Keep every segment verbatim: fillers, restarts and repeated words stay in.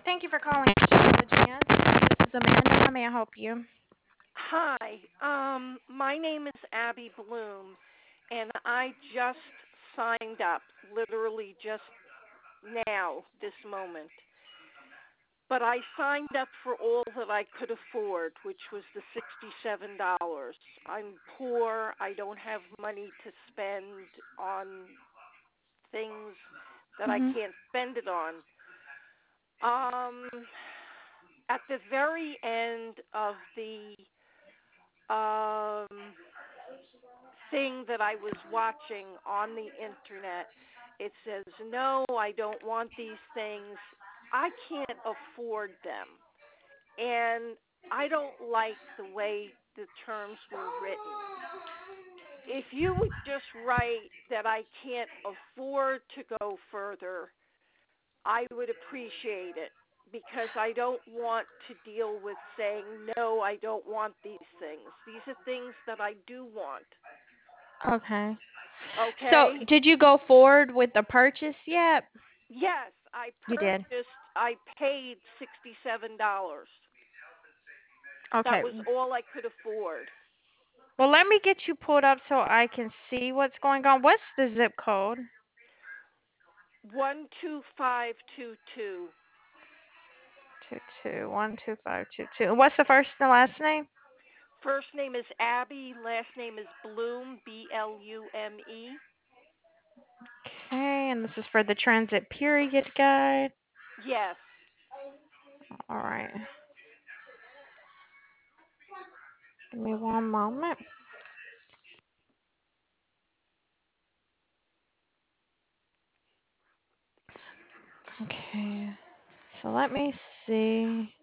Thank you for calling Astrology Answers. This is Amanda. How may I help you? Hi, um, my name is Abby Bloom, and I just signed up, literally just now, this moment. But I signed up for all that I could afford, which was the sixty-seven dollars. I'm poor. I don't have money to spend on things that I Mhm. can't spend it on. Um, at the very end of the um thing that I was watching on the internet, it says, no, I don't want these things. I can't afford them. And I don't like the way the terms were written. If you would just write that I can't afford to go further, I would appreciate it because I don't want to deal with saying, no, I don't want these things. These are things that I do want. Okay. So, Okay? did you go forward with the purchase yet? Yes, I You did. purchased, I paid sixty-seven dollars. That Okay. was all I could afford. Well, let me get you pulled up so I can see what's going on. What's the zip code? one two five two two. Two two one two five two two. What's the first and the last name? First name is Abby, last name is Bloom, B L U M E. Okay, and this is for the transit period guide. Yes. All right. Give me one moment. Okay. So let me see.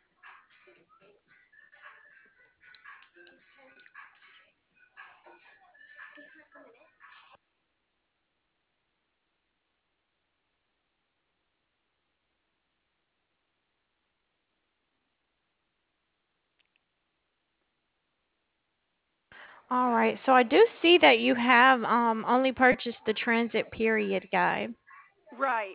All right. So I do see that you have um only purchased the transit period guide. Right.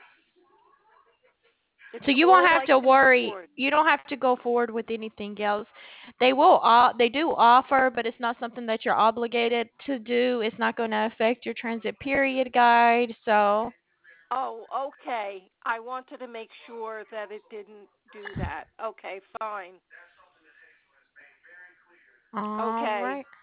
It's So you won't all have I to can worry. afford. You don't have to go forward with anything else. They will uh, they do offer, but it's not something that you're obligated to do. It's not going to affect your transit period guide. So, Oh, okay. I wanted to make sure that it didn't do that. Okay, fine. all Okay. right.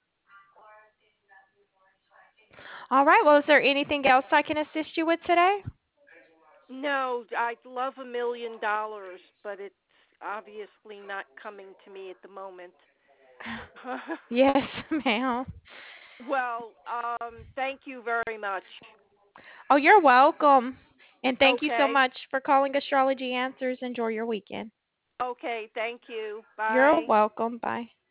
All right. Well, is there anything else I can assist you with today? No, I'd love a million dollars, but it's obviously not coming to me at the moment. Yes, ma'am. Well, um, thank you very much. Oh, you're welcome. And thank you so Okay. much for calling Astrology Answers. Enjoy your weekend. Okay, thank you. You're Bye. welcome. Bye.